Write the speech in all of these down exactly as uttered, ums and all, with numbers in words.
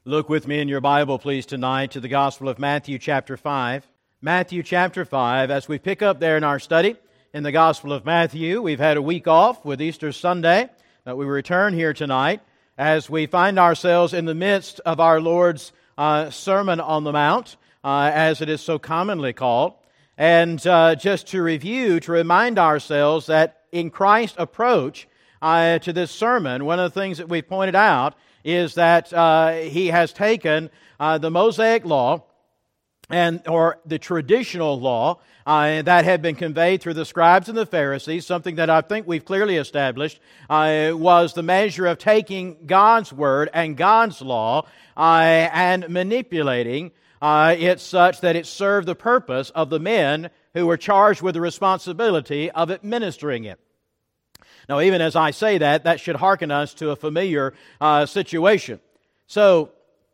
Look with me in your Bible, please, tonight to the Gospel of Matthew chapter five. Matthew chapter five, as we pick up there in our study in the Gospel of Matthew, we've had a week off with Easter Sunday, but we return here tonight as we find ourselves in the midst of our Lord's uh, Sermon on the Mount, uh, as it is so commonly called. And uh, just to review, to remind ourselves that in Christ's approach uh, to this sermon, one of the things that we've pointed out is that uh, he has taken uh, the Mosaic law and or the traditional law uh, that had been conveyed through the scribes and the Pharisees, something that I think we've clearly established uh, was the measure of taking God's word and God's law uh, and manipulating uh, it such that it served the purpose of the men who were charged with the responsibility of administering it. Now, even as I say that, that should hearken us to a familiar uh, situation. So,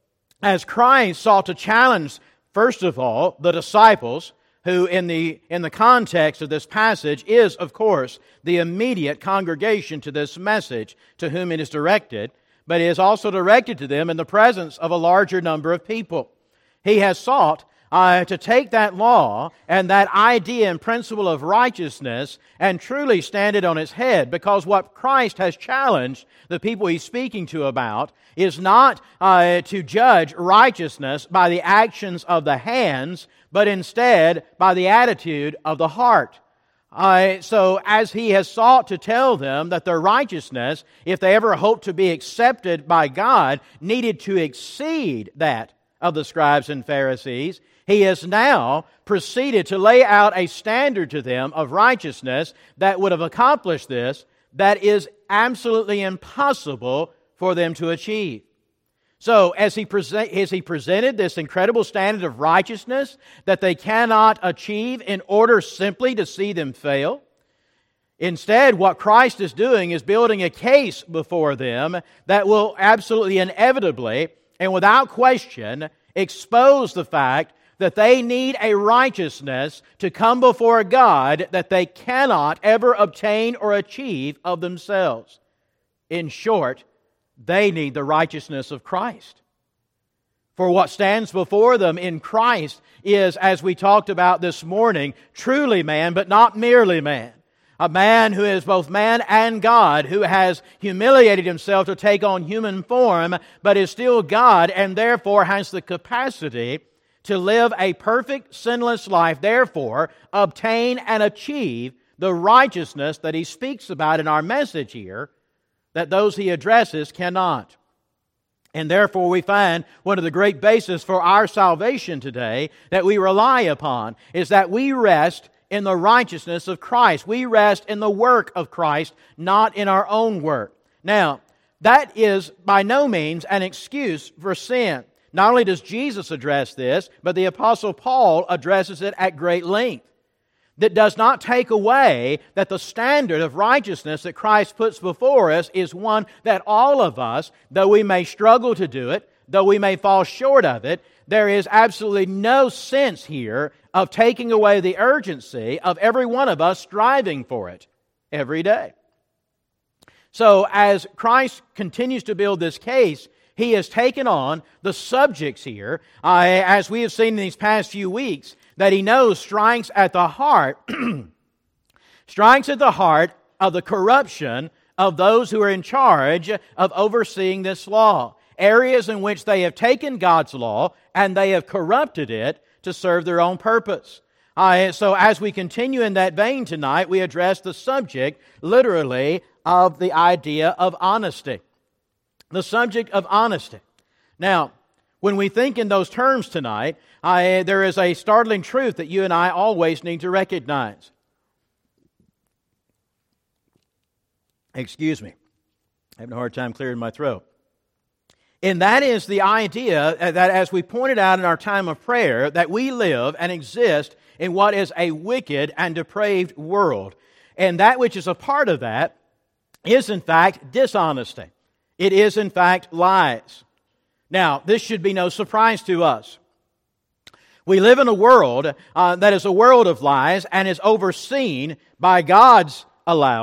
as Christ sought to challenge, first of all, the disciples, who in the in the context of this passage is, of course, the immediate congregation to this message to whom it is directed, but it is also directed to them in the presence of a larger number of people. He has sought Uh, to take that law and that idea and principle of righteousness and truly stand it on its head, because what Christ has challenged the people He's speaking to about is not uh, to judge righteousness by the actions of the hands, but instead by the attitude of the heart. Uh, so as He has sought to tell them that their righteousness, if they ever hoped to be accepted by God, needed to exceed that of the scribes and Pharisees, He has now proceeded to lay out a standard to them of righteousness that would have accomplished this, that is absolutely impossible for them to achieve. So, as he, present, as he presented this incredible standard of righteousness that they cannot achieve in order simply to see them fail, instead, what Christ is doing is building a case before them that will absolutely inevitably and without question expose the fact that they need a righteousness to come before God that they cannot ever obtain or achieve of themselves. In short, they need the righteousness of Christ. For what stands before them in Christ is, as we talked about this morning, truly man, but not merely man. A man who is both man and God, who has humiliated himself to take on human form, but is still God, and therefore has the capacity to live a perfect, sinless life, therefore obtain and achieve the righteousness that he speaks about in our message here, that those he addresses cannot. And therefore we find one of the great bases for our salvation today that we rely upon is that we rest in the righteousness of Christ. We rest in the work of Christ, not in our own work. Now, that is by no means an excuse for sin. Not only does Jesus address this, but the Apostle Paul addresses it at great length. That does not take away that the standard of righteousness that Christ puts before us is one that all of us, though we may struggle to do it, though we may fall short of it, there is absolutely no sense here of taking away the urgency of every one of us striving for it every day. So as Christ continues to build this case, He has taken on the subjects here, uh, as we have seen in these past few weeks, that He knows strikes at the heart, strikes at the heart of the corruption of those who are in charge of overseeing this law. Areas in which they have taken God's law and they have corrupted it to serve their own purpose. Uh, so as we continue in that vein tonight, we address the subject, literally, of the idea of honesty. The subject of honesty. Now, when we think in those terms tonight, I, there is a startling truth that you and I always need to recognize. Excuse me. I'm having a hard time clearing my throat. And that is the idea that, as we pointed out in our time of prayer, that we live and exist in what is a wicked and depraved world. And that which is a part of that is, in fact, dishonesty. It is, in fact, lies. Now, this should be no surprise to us. We live in a world uh, that is a world of lies and is overseen by God's allowance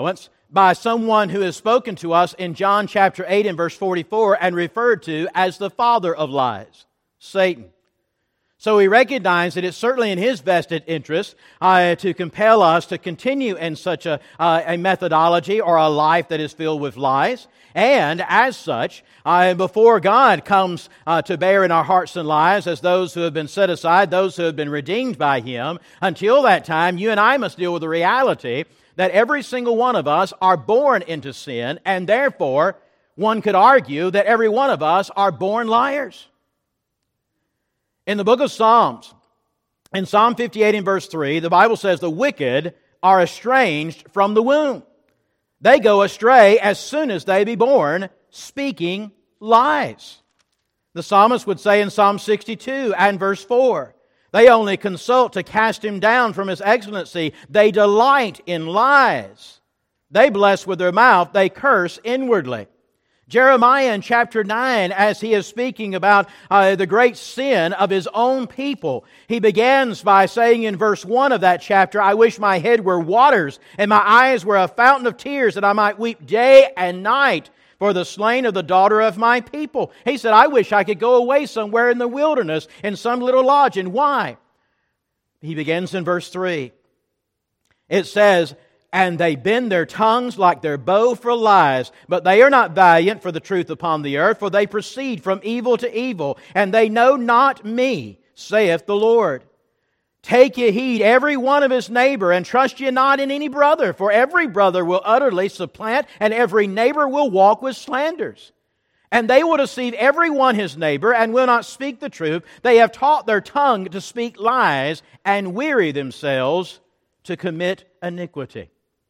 by someone who has spoken to us in John chapter eight and verse forty-four and referred to as the father of lies, Satan. So we recognize that it's certainly in his vested interest uh, to compel us to continue in such a, uh, a methodology or a life that is filled with lies. And as such, uh, before God comes uh, to bear in our hearts and lives as those who have been set aside, those who have been redeemed by Him, until that time, you and I must deal with the reality that every single one of us are born into sin, and therefore, one could argue that every one of us are born liars. In the book of Psalms, in Psalm fifty-eight and verse three, the Bible says, the wicked are estranged from the womb. They go astray as soon as they be born, speaking lies. The psalmist would say in Psalm sixty-two and verse four, they only consult to cast him down from his excellency. They delight in lies. They bless with their mouth. They curse inwardly. Jeremiah in chapter nine, as he is speaking about uh, the great sin of his own people, he begins by saying in verse one of that chapter, I wish my head were waters and my eyes were a fountain of tears, that I might weep day and night for the slain of the daughter of my people. He said, I wish I could go away somewhere in the wilderness in some little lodge. And why? He begins in verse three. It says, and they bend their tongues like their bow for lies, but they are not valiant for the truth upon the earth, for they proceed from evil to evil, and they know not me, saith the Lord. Take ye heed every one of his neighbor, and trust ye not in any brother, for every brother will utterly supplant, and every neighbor will walk with slanders. And they will deceive every one his neighbor, and will not speak the truth. They have taught their tongue to speak lies, and weary themselves to commit iniquity.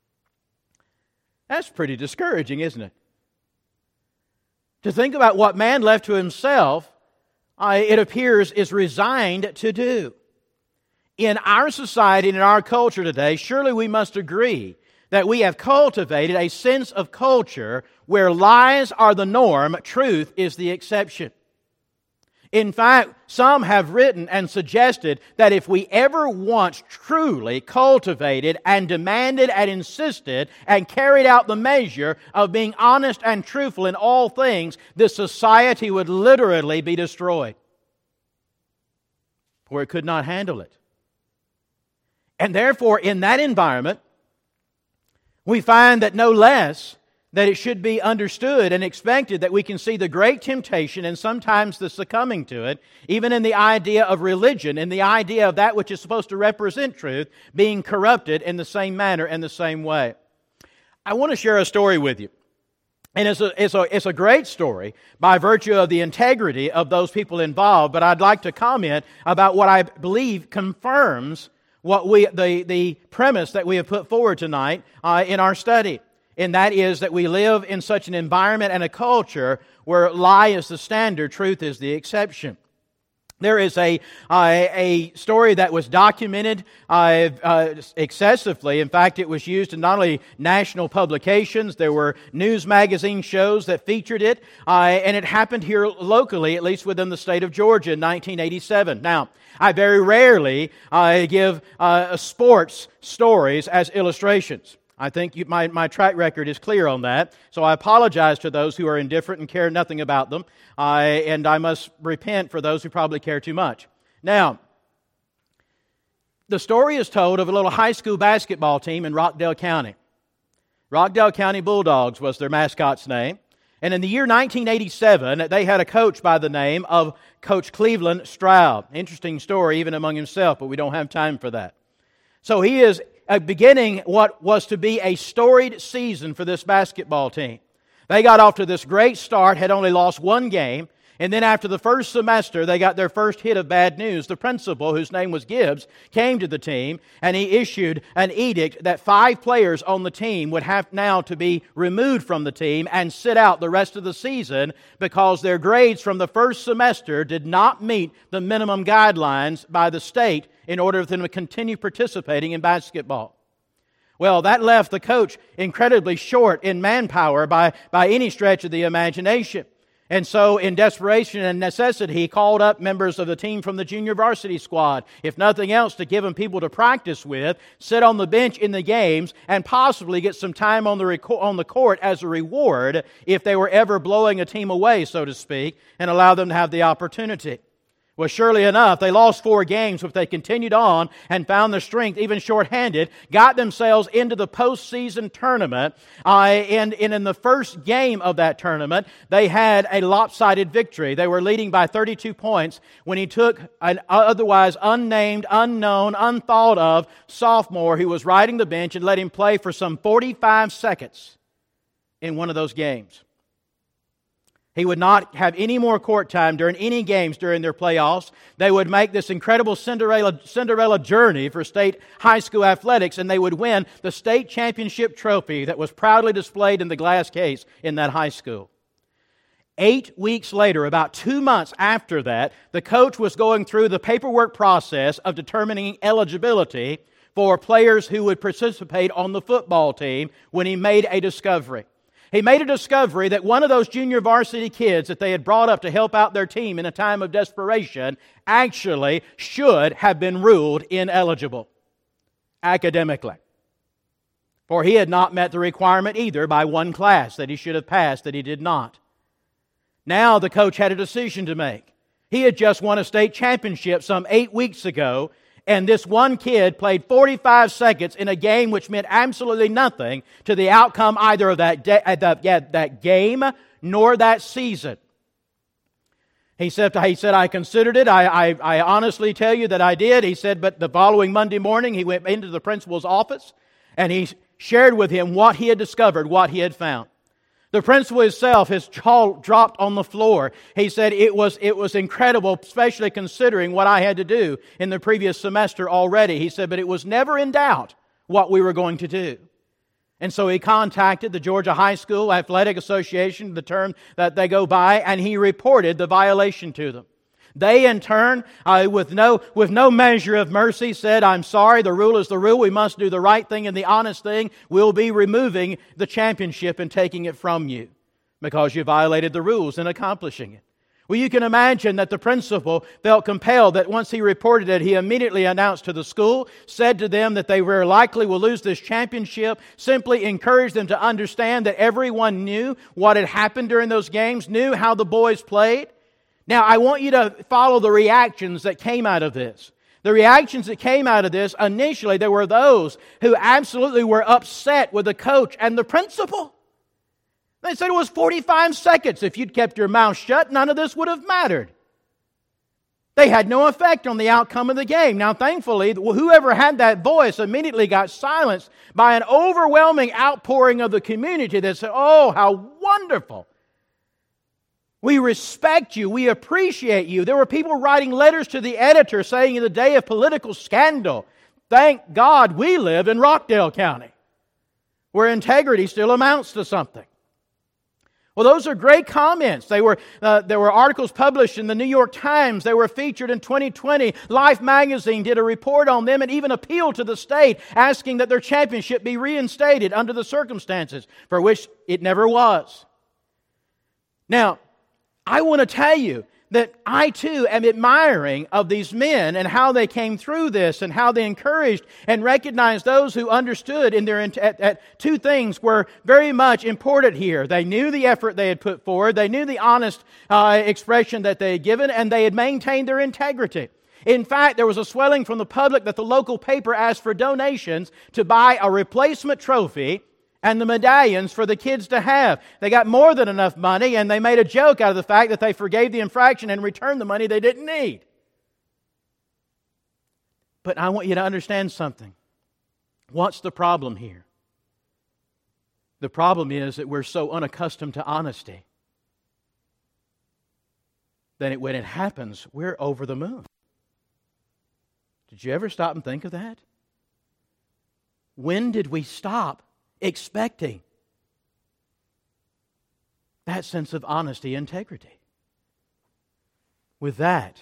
That's pretty discouraging, isn't it? To think about what man left to himself, uh, it appears, is resigned to do. In our society and in our culture today, surely we must agree that we have cultivated a sense of culture where lies are the norm, truth is the exception. In fact, some have written and suggested that if we ever once truly cultivated and demanded and insisted and carried out the measure of being honest and truthful in all things, this society would literally be destroyed. For it could not handle it. And therefore, in that environment, we find that no less that it should be understood and expected that we can see the great temptation and sometimes the succumbing to it, even in the idea of religion, in the idea of that which is supposed to represent truth, being corrupted in the same manner and the same way. I want to share a story with you. And it's a, it's, a, it's a great story by virtue of the integrity of those people involved, but I'd like to comment about what I believe confirms what we the, the premise that we have put forward tonight uh, in our study. And that is that we live in such an environment and a culture where lie is the standard, truth is the exception. There is a uh, a story that was documented uh, uh, excessively. In fact, it was used in not only national publications, there were news magazine shows that featured it, uh, and it happened here locally, at least within the state of Georgia in nineteen eighty-seven. Now, I very rarely uh, give uh, sports stories as illustrations. I think you, my, my track record is clear on that, so I apologize to those who are indifferent and care nothing about them, uh, and I must repent for those who probably care too much. Now, the story is told of a little high school basketball team in Rockdale County. Rockdale County Bulldogs was their mascot's name, and in the year nineteen eighty-seven, they had a coach by the name of Coach Cleveland Stroud. Interesting story even among himself, but we don't have time for that. So he is Uh, beginning what was to be a storied season for this basketball team. They got off to this great start, had only lost one game, and then after the first semester, they got their first hit of bad news. The principal, whose name was Gibbs, came to the team, and he issued an edict that five players on the team would have now to be removed from the team and sit out the rest of the season because their grades from the first semester did not meet the minimum guidelines by the state in order for them to continue participating in basketball. Well, that left the coach incredibly short in manpower by, by any stretch of the imagination. And so, in desperation and necessity, he called up members of the team from the junior varsity squad, if nothing else, to give them people to practice with, sit on the bench in the games, and possibly get some time on the rec- on the court as a reward if they were ever blowing a team away, so to speak, and allow them to have the opportunity. Well, surely enough, they lost four games, but they continued on and found their strength, even shorthanded, got themselves into the postseason tournament. Uh, and, and in the first game of that tournament, they had a lopsided victory. They were leading by thirty-two points when he took an otherwise unnamed, unknown, unthought of sophomore who was riding the bench and let him play for some forty-five seconds in one of those games. He would not have any more court time during any games during their playoffs. They would make this incredible Cinderella, Cinderella journey for state high school athletics, and they would win the state championship trophy that was proudly displayed in the glass case in that high school. Eight weeks later, about two months after that, the coach was going through the paperwork process of determining eligibility for players who would participate on the football team when he made a discovery. He made a discovery that one of those junior varsity kids that they had brought up to help out their team in a time of desperation actually should have been ruled ineligible academically. For he had not met the requirement either by one class that he should have passed that he did not. Now the coach had a decision to make. He had just won a state championship some eight weeks ago, and this one kid played forty-five seconds in a game which meant absolutely nothing to the outcome either of that, de- that, that game nor that season. He said, he said, I considered it. I, I, I honestly tell you that I did. He said, but the following Monday morning, he went into the principal's office and he shared with him what he had discovered, what he had found. The principal himself, his jaw dropped on the floor. He said it was, it was incredible, especially considering what I had to do in the previous semester already. He said, but it was never in doubt what we were going to do. And so he contacted the Georgia High School Athletic Association, the term that they go by, and he reported the violation to them. They, in turn, uh, with no with no measure of mercy, said, I'm sorry, the rule is the rule. We must do the right thing and the honest thing. We'll be removing the championship and taking it from you because you violated the rules in accomplishing it. Well, you can imagine that the principal felt compelled that once he reported it, he immediately announced to the school, said to them that they very likely will lose this championship, simply encouraged them to understand that everyone knew what had happened during those games, knew how the boys played. Now, I want you to follow the reactions that came out of this. The reactions that came out of this, initially, there were those who absolutely were upset with the coach and the principal. They said it was forty-five seconds. If you'd kept your mouth shut, none of this would have mattered. They had no effect on the outcome of the game. Now, thankfully, whoever had that voice immediately got silenced by an overwhelming outpouring of the community that said, oh, how wonderful. We respect you. We appreciate you. There were people writing letters to the editor saying in the day of political scandal, thank God we live in Rockdale County, where integrity still amounts to something. Well, those are great comments. They were, uh, there were articles published in the New York Times. They were featured in twenty twenty. Life magazine did a report on them and even appealed to the state, asking that their championship be reinstated under the circumstances for which it never was. Now, I want to tell you that I too am admiring of these men and how they came through this and how they encouraged and recognized those who understood in their at, at two things were very much important here. They knew the effort they had put forward, they knew the honest uh, expression that they had given, and they had maintained their integrity. In fact, there was a swelling from the public that the local paper asked for donations to buy a replacement trophy and the medallions for the kids to have. They got more than enough money, and they made a joke out of the fact that they forgave the infraction and returned the money they didn't need. But I want you to understand something. What's the problem here? The problem is that we're so unaccustomed to honesty that it, when it happens, we're over the moon. Did you ever stop and think of that? When did we stop expecting that sense of honesty and integrity? With that,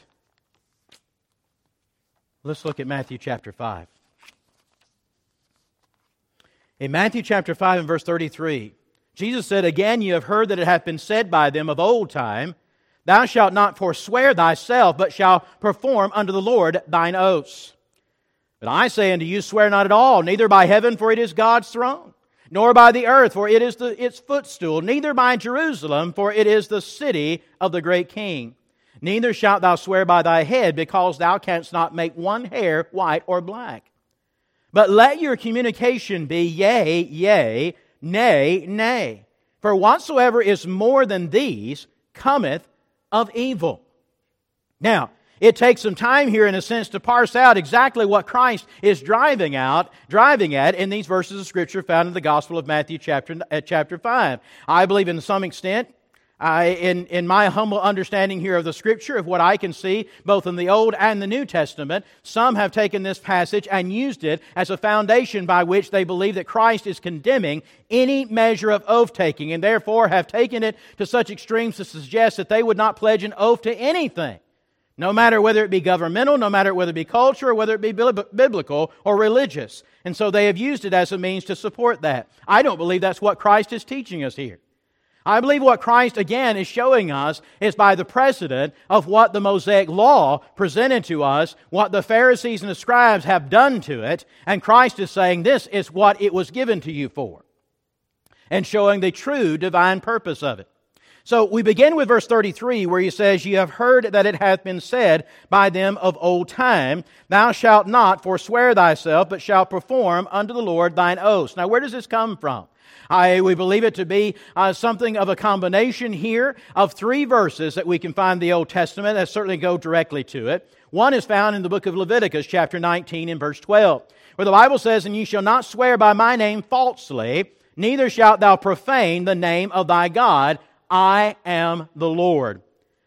let's look at Matthew chapter five. In Matthew chapter five and verse thirty-three, Jesus said, "Again, you have heard that it hath been said by them of old time, Thou shalt not forswear thyself, but shalt perform unto the Lord thine oaths. But I say unto you, swear not at all, neither by heaven, for it is God's throne, nor by the earth, for it is the, its footstool, neither by Jerusalem, for it is the city of the great King. Neither shalt thou swear by thy head, because thou canst not make one hair white or black. But let your communication be yea, yea, nay, nay. For whatsoever is more than these cometh of evil." Now, it takes some time here in a sense to parse out exactly what Christ is driving out, driving at in these verses of Scripture found in the Gospel of Matthew chapter, uh, chapter five. I believe in some extent, I, in, in my humble understanding here of the Scripture, of what I can see, both in the Old and the New Testament, some have taken this passage and used it as a foundation by which they believe that Christ is condemning any measure of oath-taking, and therefore have taken it to such extremes to suggest that they would not pledge an oath to anything, no matter whether it be governmental, no matter whether it be culture, or whether it be biblical or religious. And so they have used it as a means to support that. I don't believe that's what Christ is teaching us here. I believe what Christ, again, is showing us is by the precedent of what the Mosaic Law presented to us, what the Pharisees and the scribes have done to it, and Christ is saying this is what it was given to you for, and showing the true divine purpose of it. So we begin with verse thirty-three, where he says, "You have heard that it hath been said by them of old time, Thou shalt not forswear thyself, but shalt perform unto the Lord thine oaths." Now, where does this come from? I, we believe it to be uh, something of a combination here of three verses that we can find in the Old Testament that certainly go directly to it. One is found in the book of Leviticus, chapter nineteen, and verse twelve, where the Bible says, "And ye shall not swear by my name falsely, neither shalt thou profane the name of thy God. I am the Lord."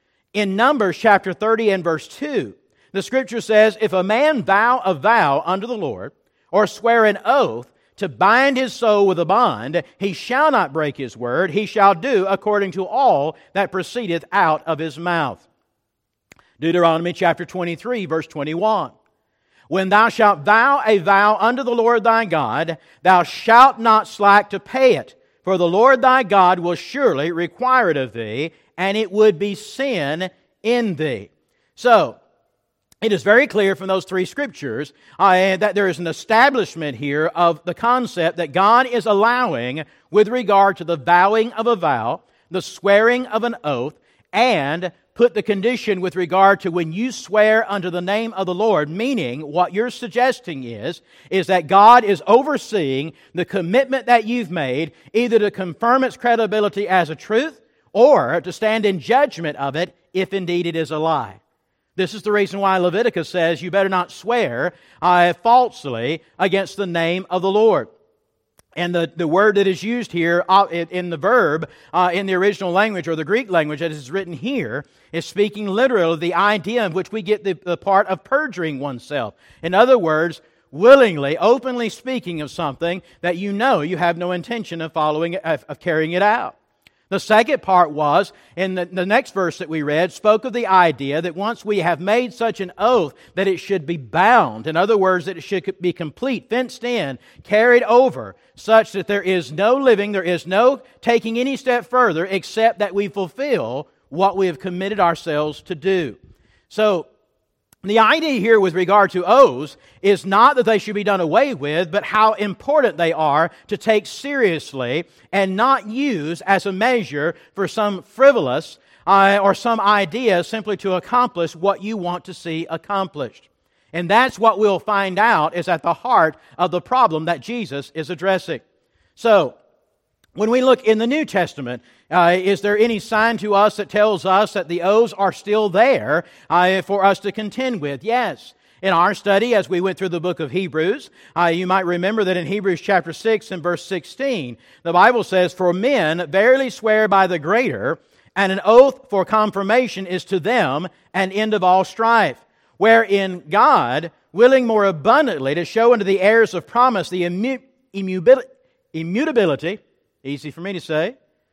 In Numbers chapter thirty and verse two, the Scripture says, "If a man vow a vow unto the Lord, or swear an oath to bind his soul with a bond, he shall not break his word, he shall do according to all that proceedeth out of his mouth." Deuteronomy chapter twenty-three, verse twenty-one. "When thou shalt vow a vow unto the Lord thy God, thou shalt not slack to pay it, for the Lord thy God will surely require it of thee, and it would be sin in thee." So, it is very clear from those three scriptures uh, that there is an establishment here of the concept that God is allowing with regard to the vowing of a vow, the swearing of an oath, and put the condition with regard to when you swear unto the name of the Lord, meaning what you're suggesting is, is that God is overseeing the commitment that you've made, either to confirm its credibility as a truth or to stand in judgment of it if indeed it is a lie. This is the reason why Leviticus says you better not swear uh, falsely against the name of the Lord. And the, the word that is used here uh, in the verb uh, in the original language, or the Greek language that is written here, is speaking literally of the idea of which we get the, the part of perjuring oneself. In other words, willingly, openly speaking of something that you know you have no intention of following, of, of carrying it out. The second part was, in the, the next verse that we read, spoke of the idea that once we have made such an oath, that it should be bound. In other words, that it should be complete, fenced in, carried over, such that there is no living, there is no taking any step further, except that we fulfill what we have committed ourselves to do. So, the idea here with regard to oaths is not that they should be done away with, but how important they are to take seriously and not use as a measure for some frivolous uh, or some idea simply to accomplish what you want to see accomplished. And that's what we'll find out is at the heart of the problem that Jesus is addressing. So, when we look in the New Testament, uh, is there any sign to us that tells us that the oaths are still there uh, for us to contend with? Yes. In our study, as we went through the book of Hebrews, uh, you might remember that in Hebrews chapter six and verse sixteen, the Bible says, "For men verily swear by the greater, and an oath for confirmation is to them an end of all strife. Wherein God, willing more abundantly to show unto the heirs of promise the immu- immubil- immutability," easy for me to say,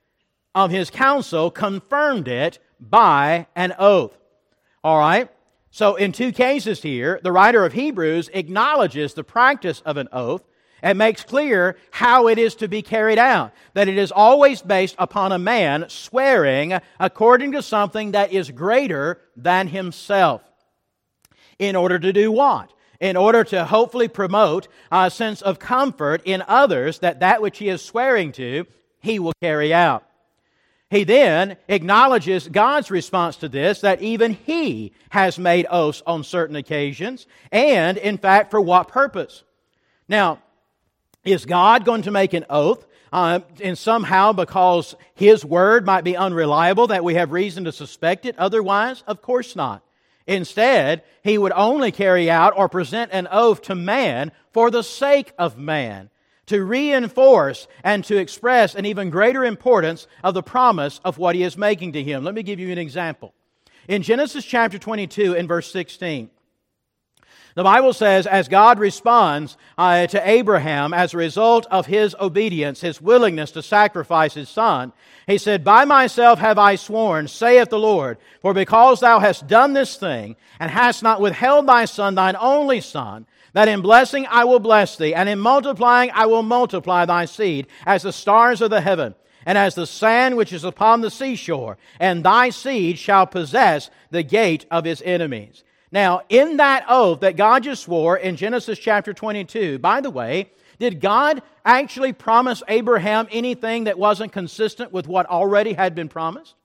"of His counsel, confirmed it by an oath." All right? So in two cases here, the writer of Hebrews acknowledges the practice of an oath, and makes clear how it is to be carried out. That it is always based upon a man swearing according to something that is greater than himself. In order to do what? In order to hopefully promote a sense of comfort in others that that which he is swearing to, he will carry out. He then acknowledges God's response to this, that even he has made oaths on certain occasions, and in fact, for what purpose? Now, is God going to make an oath uh, and somehow because His word might be unreliable that we have reason to suspect it? Otherwise, of course not. Instead, He would only carry out or present an oath to man for the sake of man, to reinforce and to express an even greater importance of the promise of what He is making to him. Let me give you an example. In Genesis chapter twenty-two and verse sixteen, the Bible says, as God responds uh, to Abraham as a result of his obedience, his willingness to sacrifice his son, He said, "By myself have I sworn, saith the Lord, for because thou hast done this thing, and hast not withheld thy son, thine only son, that in blessing I will bless thee, and in multiplying I will multiply thy seed, as the stars of the heaven, and as the sand which is upon the seashore, and thy seed shall possess the gate of his enemies." Now, in that oath that God just swore in Genesis chapter twenty-two, by the way, did God actually promise Abraham anything that wasn't consistent with what already had been promised?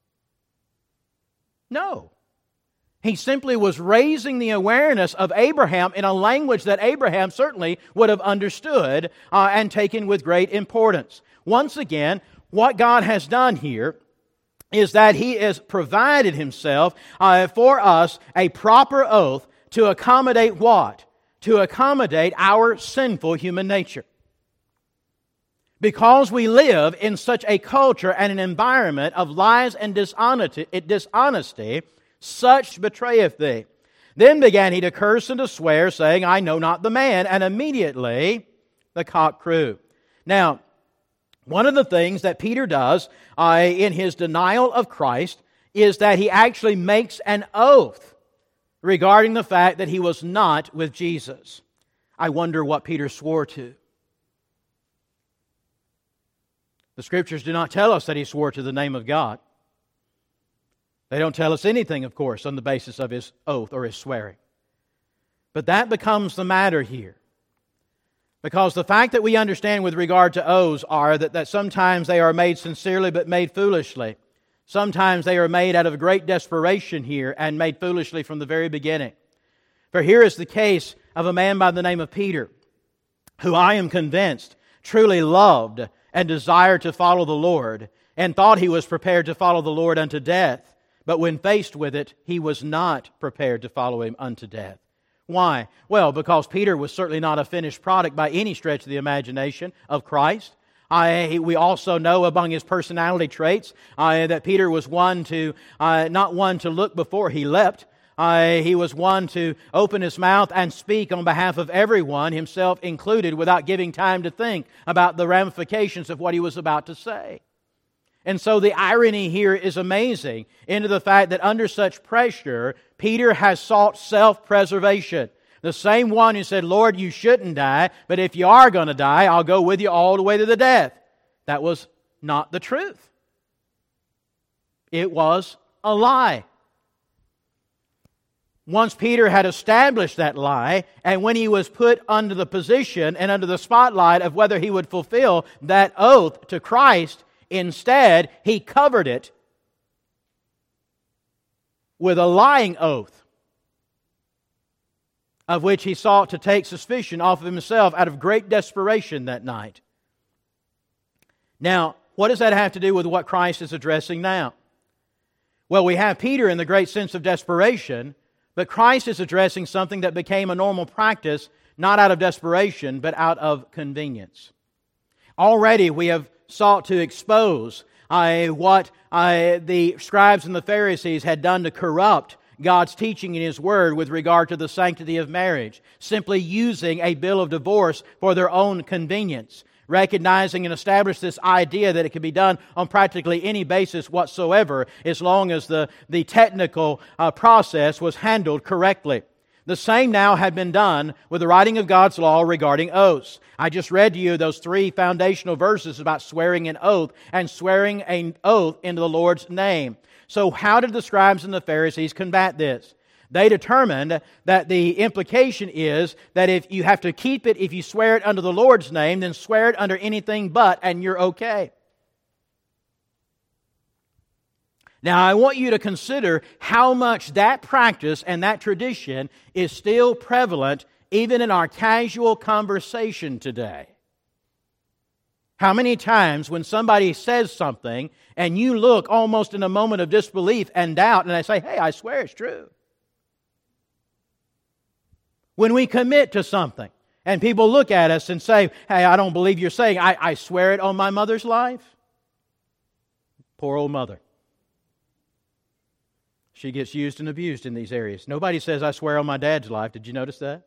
No. He simply was raising the awareness of Abraham in a language that Abraham certainly would have understood uh, and taken with great importance. Once again, what God has done here is that He has provided Himself uh, for us a proper oath to accommodate what? To accommodate our sinful human nature. Because we live in such a culture and an environment of lies and dishonesty, dishonesty such betrayeth thee. Then began he to curse and to swear, saying, I know not the man. And immediately the cock crew. Now, one of the things that Peter does uh, in his denial of Christ is that he actually makes an oath regarding the fact that he was not with Jesus. I wonder what Peter swore to. The Scriptures do not tell us that he swore to the name of God. They don't tell us anything, of course, on the basis of his oath or his swearing. But that becomes the matter here. Because the fact that we understand with regard to oaths are that, that sometimes they are made sincerely but made foolishly. Sometimes they are made out of great desperation here and made foolishly from the very beginning. For here is the case of a man by the name of Peter, who I am convinced truly loved and desired to follow the Lord, and thought he was prepared to follow the Lord unto death. But when faced with it, he was not prepared to follow Him unto death. Why? Well, because Peter was certainly not a finished product by any stretch of the imagination of Christ. I, we also know among his personality traits uh, that Peter was one to, uh, not one to look before he leapt. Uh, he was one to open his mouth and speak on behalf of everyone, himself included, without giving time to think about the ramifications of what he was about to say. And so the irony here is amazing, into the fact that under such pressure, Peter has sought self-preservation. The same one who said, Lord, you shouldn't die, but if you are going to die, I'll go with you all the way to the death. That was not the truth. It was a lie. Once Peter had established that lie, and when he was put under the position and under the spotlight of whether he would fulfill that oath to Christ, instead, he covered it with a lying oath, of which he sought to take suspicion off of himself out of great desperation that night. Now, what does that have to do with what Christ is addressing now? Well, we have Peter in the great sense of desperation, but Christ is addressing something that became a normal practice, not out of desperation, but out of convenience. Already we have sought to expose uh, what uh, the scribes and the Pharisees had done to corrupt God's teaching in His Word with regard to the sanctity of marriage, simply using a bill of divorce for their own convenience, recognizing and establish this idea that it can be done on practically any basis whatsoever as long as the, the technical uh, process was handled correctly. The same now had been done with the writing of God's law regarding oaths. I just read to you those three foundational verses about swearing an oath and swearing an oath into the Lord's name. So how did the scribes and the Pharisees combat this? They determined that the implication is that if you have to keep it, if you swear it under the Lord's name, then swear it under anything but, and you're okay. Now, I want you to consider how much that practice and that tradition is still prevalent even in our casual conversation today. How many times when somebody says something and you look almost in a moment of disbelief and doubt and they say, hey, I swear it's true. When we commit to something and people look at us and say, hey, I don't believe you're saying, I, I swear it on my mother's life. Poor old mother. She gets used and abused in these areas. Nobody says, I swear on my dad's life. Did you notice that?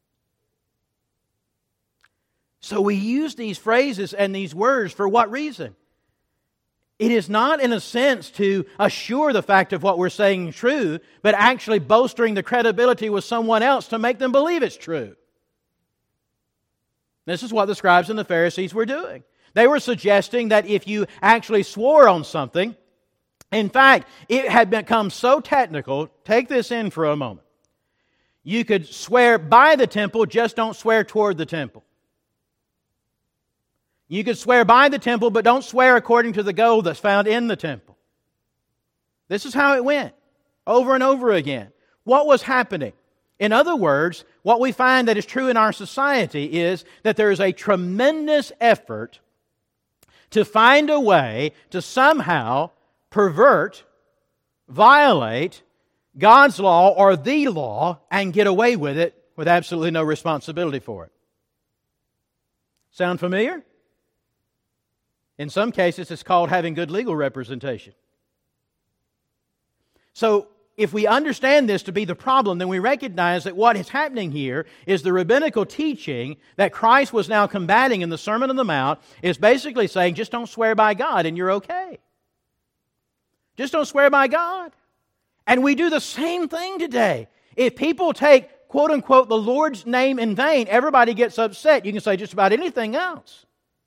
So we use these phrases and these words for what reason? It is not in a sense to assure the fact of what we're saying is true, but actually bolstering the credibility with someone else to make them believe it's true. This is what the scribes and the Pharisees were doing. They were suggesting that if you actually swore on something, in fact, it had become so technical, take this in for a moment. You could swear by the temple, just don't swear toward the temple. You could swear by the temple, but don't swear according to the gold that's found in the temple. This is how it went, over and over again. What was happening? In other words, what we find that is true in our society is that there is a tremendous effort to find a way to somehow pervert, violate God's law or the law and get away with it with absolutely no responsibility for it. Sound familiar? In some cases, it's called having good legal representation. So, if we understand this to be the problem, then we recognize that what is happening here is the rabbinical teaching that Christ was now combating in the Sermon on the Mount is basically saying, just don't swear by God and you're okay. Just don't swear by God. And we do the same thing today. If people take, quote unquote, the Lord's name in vain, everybody gets upset. You can say just about anything else.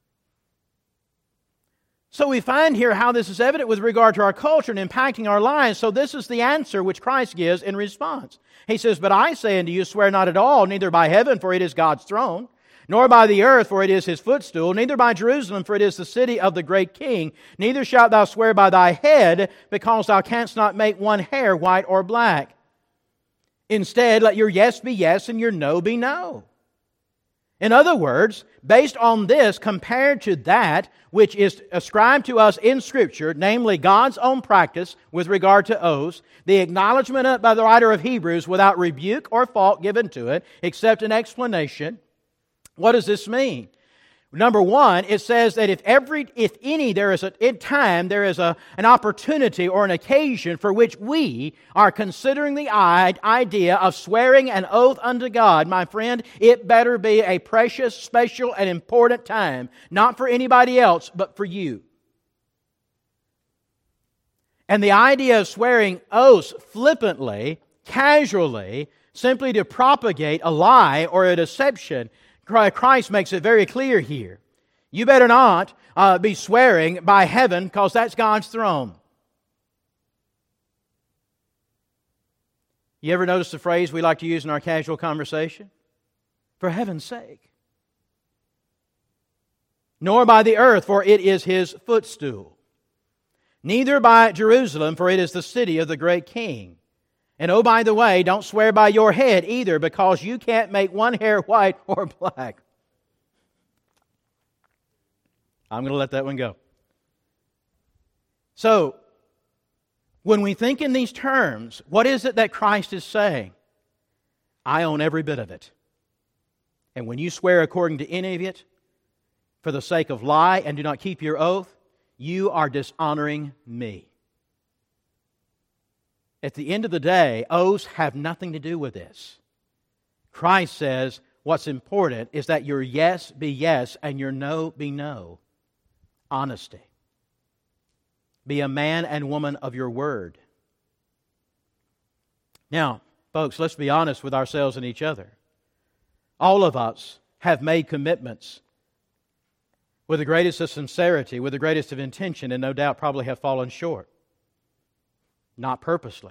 So we find here how this is evident with regard to our culture and impacting our lives. So this is the answer which Christ gives in response. He says, but I say unto you, swear not at all, neither by heaven, for it is God's throne, nor by the earth, for it is His footstool, neither by Jerusalem, for it is the city of the great King. Neither shalt thou swear by thy head, because thou canst not make one hair white or black. Instead, let your yes be yes and your no be no. In other words, based on this, compared to that which is ascribed to us in Scripture, namely God's own practice with regard to oaths, the acknowledgement by the writer of Hebrews without rebuke or fault given to it, except an explanation. What does this mean? Number one, it says that if every, if any, there is a in time, there is a an opportunity or an occasion for which we are considering the idea of swearing an oath unto God, my friend, it better be a precious, special, and important time, not for anybody else, but for you. And the idea of swearing oaths flippantly, casually, simply to propagate a lie or a deception, Christ makes it very clear here. You better not uh, be swearing by heaven, because that's God's throne. You ever notice the phrase we like to use in our casual conversation? For heaven's sake. Nor by the earth, for it is His footstool. Neither by Jerusalem, for it is the city of the great King. And oh, by the way, don't swear by your head either, because you can't make one hair white or black. I'm going to let that one go. So, when we think in these terms, what is it that Christ is saying? I own every bit of it. And when you swear according to any of it, for the sake of lie and do not keep your oath, you are dishonoring me. At the end of the day, oaths have nothing to do with this. Christ says what's important is that your yes be yes and your no be no. Honesty. Be a man and woman of your word. Now, Folks, let's be honest with ourselves and each other. All of us have made commitments with the greatest of sincerity, with the greatest of intention, and no doubt probably have fallen short. Not purposely.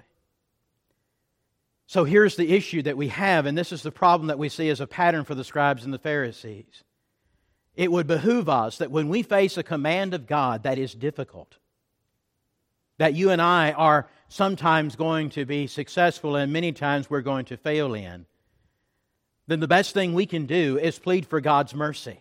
So here's the issue that we have, and this is the problem that we see as a pattern for the scribes and the Pharisees. It would behoove us that when we face a command of God that is difficult, that you and I are sometimes going to be successful and many times we're going to fail in, then the best thing we can do is plead for God's mercy.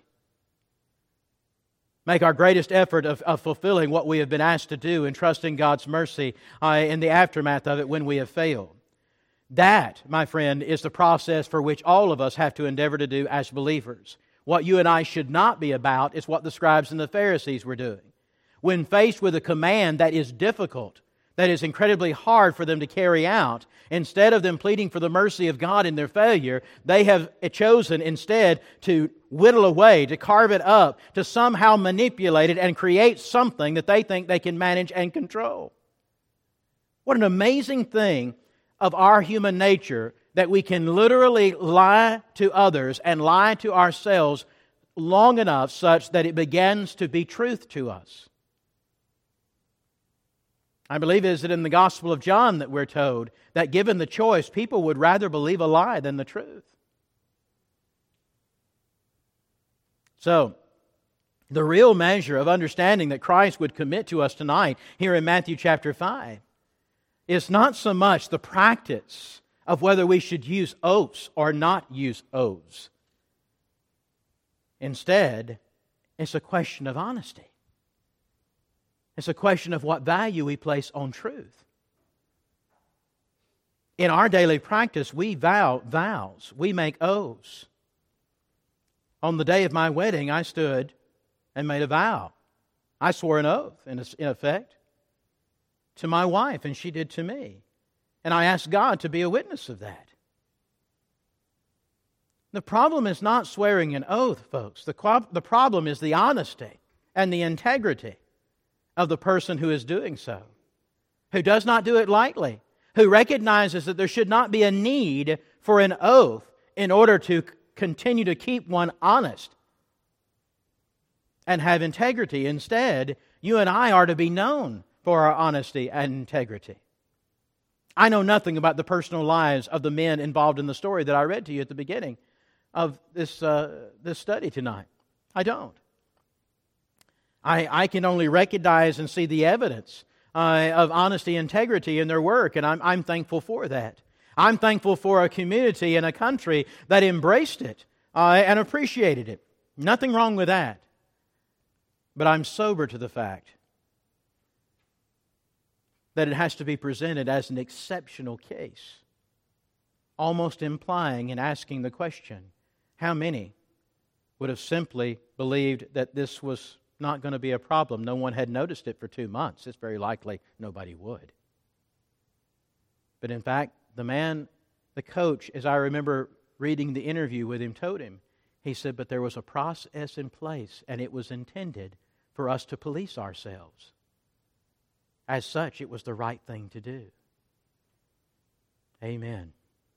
Make our greatest effort of, of fulfilling what we have been asked to do and trusting God's mercy uh, in the aftermath of it when we have failed. That, my friend, is the process for which all of us have to endeavor to do as believers. What you and I should not be about is what the scribes and the Pharisees were doing. When faced with a command that is difficult, that is incredibly hard for them to carry out, instead of them pleading for the mercy of God in their failure, they have chosen instead to whittle away, to carve it up, to somehow manipulate it and create something that they think they can manage and control. What an amazing thing of our human nature that we can literally lie to others and lie to ourselves long enough such that it begins to be truth to us. I believe it is in the Gospel of John that we're told that given the choice, people would rather believe a lie than the truth. So, the real measure of understanding that Christ would commit to us tonight here in Matthew chapter five is not so much the practice of whether we should use oaths or not use oaths. Instead, it's a question of honesty. It's a question of what value we place on truth. In our daily practice, we vow vows. We make oaths. On the day of my wedding, I stood and made a vow. I swore an oath, in effect, to my wife, and she did to me. And I asked God to be a witness of that. The problem is not swearing an oath, folks. The, the problem is the honesty and the integrity of the person who is doing so, who does not do it lightly, who recognizes that there should not be a need for an oath in order to continue to keep one honest and have integrity. Instead, you and I are to be known for our honesty and integrity. I know nothing about the personal lives of the men involved in the story that I read to you at the beginning of this, uh, this study tonight. I don't. I, I can only recognize and see the evidence uh, of honesty and integrity in their work, and I'm, I'm thankful for that. I'm thankful for a community and a country that embraced it uh, and appreciated it. Nothing wrong with that. But I'm sober to the fact that it has to be presented as an exceptional case, almost implying and asking the question, how many would have simply believed that this was not going to be a problem? No one had noticed it for two months. It's very likely nobody would. But in fact, the man, the coach, as I remember reading the interview with him, told him, he said, but there was a process in place, and it was intended for us to police ourselves. As such, it was the right thing to do. Amen.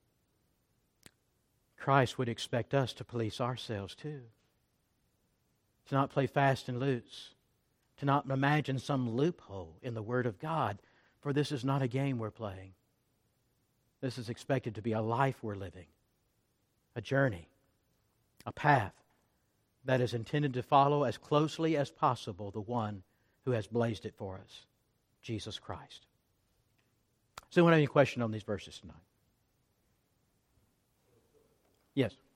Christ would expect us to police ourselves too. To not play fast and loose. To not imagine some loophole in the Word of God. For this is not a game we're playing. This is expected to be a life we're living. A journey. A path that is intended to follow as closely as possible the one who has blazed it for us. Jesus Christ. So, anyone have any question on these verses tonight? Yes.